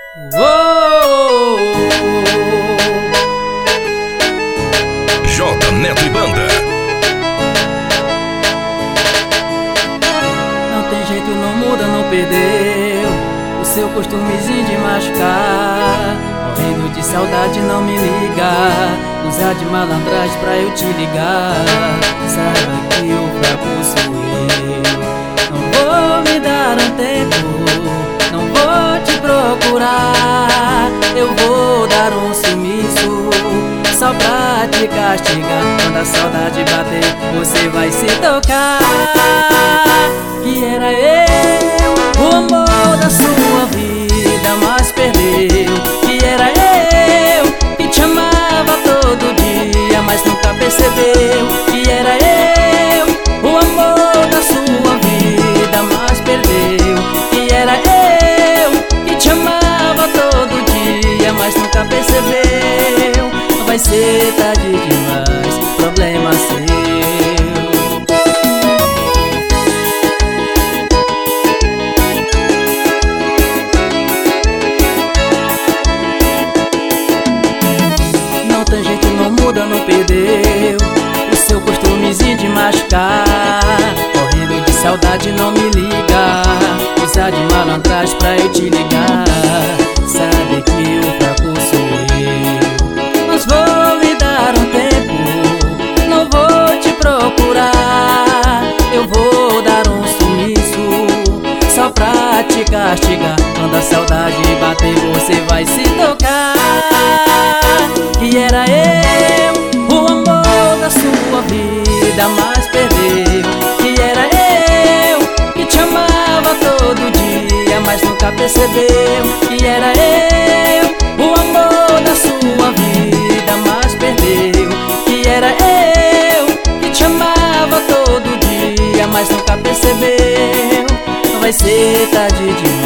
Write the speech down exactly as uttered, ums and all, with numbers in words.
Uou! J Neto e Banda. Não tem jeito, não muda, não perdeu o seu costumezinho de machucar. Morrendo de saudade, não me liga, usar de malandragem pra eu te ligar. Saiba que o fraco sou eu. Não vou me dar um tempo, não vou te procurar. Eu vou dar um sumiço só pra te castigar. Quando a saudade bater, você vai se tocar que era eu, o amor da sua vida, mas perdeu. Que era eu, que te amava todo dia, mas nunca percebeu. Que era eu, o amor da sua vida, mas perdeu. Que era eu, que te amava todo dia, mas nunca percebeu. Vai ser tarde demais, problema seu. Não tem jeito, não muda, não perdeu o seu costumezinho de machucar. Morrendo de saudade, não me liga, usar de malandragem pra eu te ligar. Sabe que o fraco sou eu, mas vou me dar um tempo, não vou te procurar. Eu vou dar um sumiço só pra te castigar. Quando a saudade bater, você vai se tocar que era eu, o amor da sua vida, mas perdeu. Que era eu, que te amava todo dia, mas nunca percebeu. Que era eu, o amor da sua vida, mas perdeu. Que era eu, que te amava todo dia, mas nunca percebeu. Vai ser tarde demais.